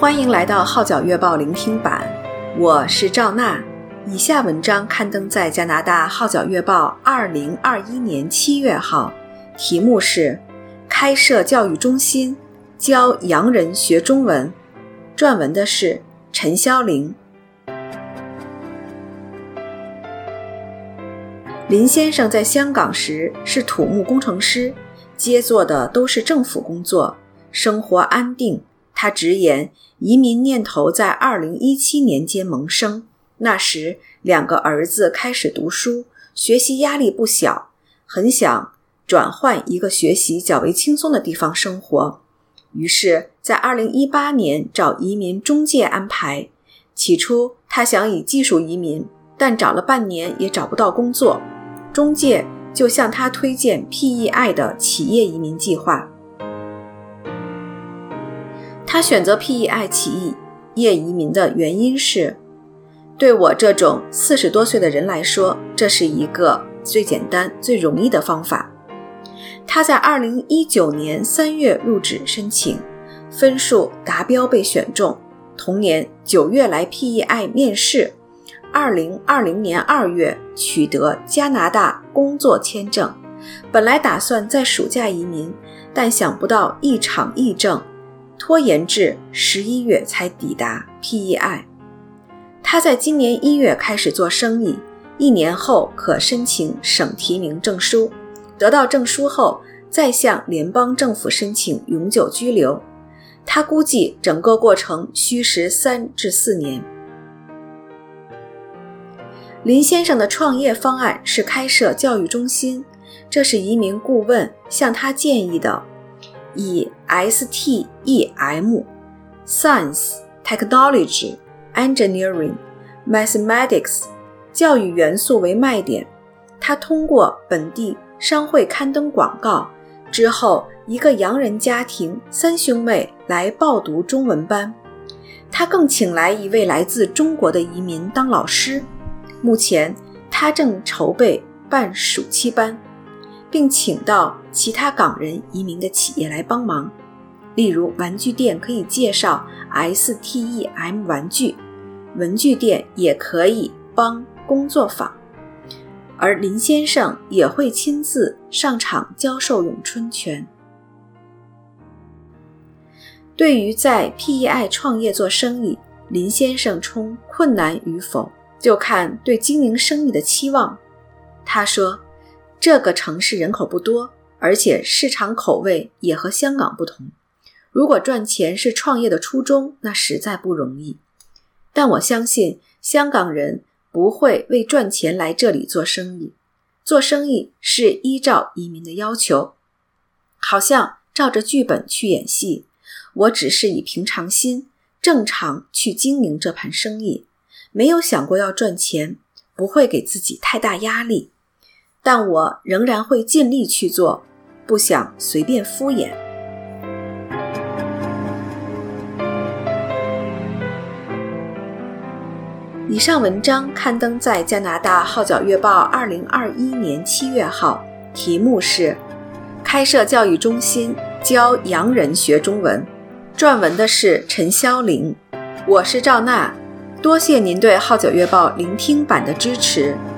欢迎来到号角月报聆听版，我是赵娜。以下文章刊登在加拿大号角月报2021年7月号，题目是开设教育中心，教洋人学中文。撰文的是陈霄玲。林先生在香港时是土木工程师，接做的都是政府工作，生活安定。他直言，移民念头在2017年间萌生，那时2个儿子开始读书，学习压力不小，很想转换一个学习较为轻松的地方生活。于是在2018年找移民中介安排。起初他想以技术移民，但找了半年也找不到工作，中介就向他推荐 PEI 的企业移民计划。他选择 PEI 企业移民的原因是，对我这种40多岁的人来说，这是一个最简单最容易的方法。他在2019年3月入职申请，分数达标被选中，同年9月来 PEI 面试，2020年2月取得加拿大工作签证。本来打算在暑假移民，但想不到一场疫症，拖延至11月才抵达 PEI。 他在今年1月开始做生意，1年后可申请省提名证书，得到证书后再向联邦政府申请永久居留。他估计整个过程需时3至4年。林先生的创业方案是开设教育中心，这是移民顾问向他建议的，以 STEM Science, Technology, Engineering, Mathematics 教育元素为卖点。他通过本地商会刊登广告之后，一个洋人家庭3兄妹来报读中文班。他更请来一位来自中国的移民当老师，目前他正筹备办暑期班，并请到其他港人移民的企业来帮忙。例如玩具店可以介绍 STEM 玩具，文具店也可以帮工作坊，而林先生也会亲自上场教授咏春拳。对于在 PEI 创业做生意，林先生充困难与否，就看对经营生意的期望。他说，这个城市人口不多，而且市场口味也和香港不同。如果赚钱是创业的初衷，那实在不容易。但我相信香港人不会为赚钱来这里做生意，做生意是依照移民的要求，好像照着剧本去演戏。我只是以平常心正常去经营这盘生意，没有想过要赚钱，不会给自己太大压力，但我仍然会尽力去做，不想随便敷衍。以上文章刊登在加拿大号角月报2021年7月号，题目是开设教育中心，教洋人学中文。撰文的是陈霄玲。我是赵娜，多谢您对号角月报聆听版的支持。